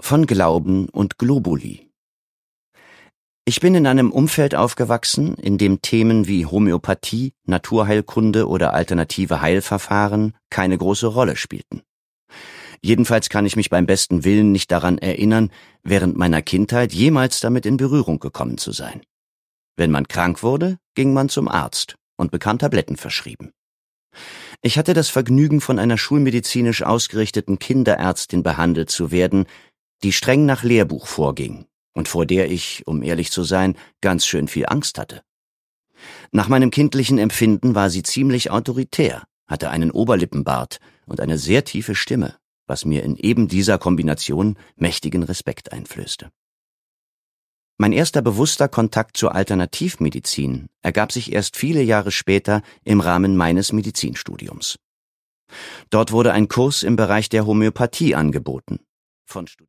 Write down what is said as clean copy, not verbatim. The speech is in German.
von Glauben und Globuli. Ich bin in einem Umfeld aufgewachsen, in dem Themen wie Homöopathie, Naturheilkunde oder alternative Heilverfahren keine große Rolle spielten. Jedenfalls kann ich mich beim besten Willen nicht daran erinnern, während meiner Kindheit jemals damit in Berührung gekommen zu sein. Wenn man krank wurde, ging man zum Arzt und bekam Tabletten verschrieben. Ich hatte das Vergnügen, von einer schulmedizinisch ausgerichteten Kinderärztin behandelt zu werden, die streng nach Lehrbuch vorging und vor der ich, um ehrlich zu sein, ganz schön viel Angst hatte. Nach meinem kindlichen Empfinden war sie ziemlich autoritär, hatte einen Oberlippenbart und eine sehr tiefe Stimme, was mir in eben dieser Kombination mächtigen Respekt einflößte. Mein erster bewusster Kontakt zur Alternativmedizin ergab sich erst viele Jahre später im Rahmen meines Medizinstudiums. Dort wurde ein Kurs im Bereich der Homöopathie angeboten. Von